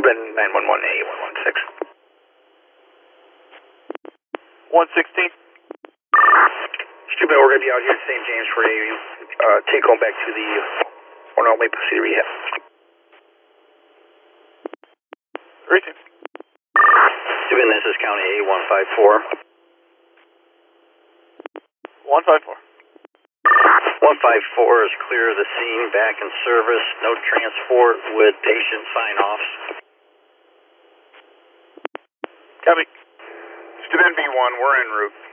Steuben 911A116. 116. Steuben, we're going to be out here at St. James for a take home back to the Cornell Maple City Rehab. Greeting. Steuben, this is County A154. 154. 154 is clear of the scene, back in service, no transport with patient sign-offs. Copy. Steuben B1, we're en route.